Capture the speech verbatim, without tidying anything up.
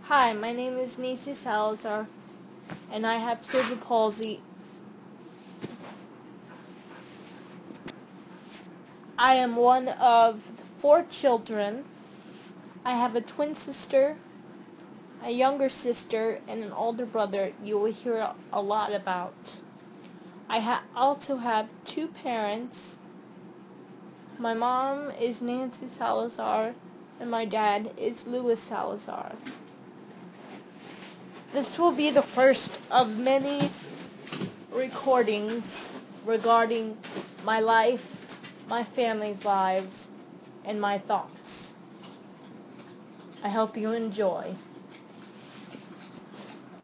Hi, my name is Nancy Salazar, and I have cerebral palsy. I am one of four children. I have a twin sister, a younger sister, and an older brother you will hear a lot about. I ha- also have two parents. My mom is Nancy Salazar, and my dad is Louis Salazar. This will be the first of many recordings regarding my life, my family's lives, and my thoughts. I hope you enjoy.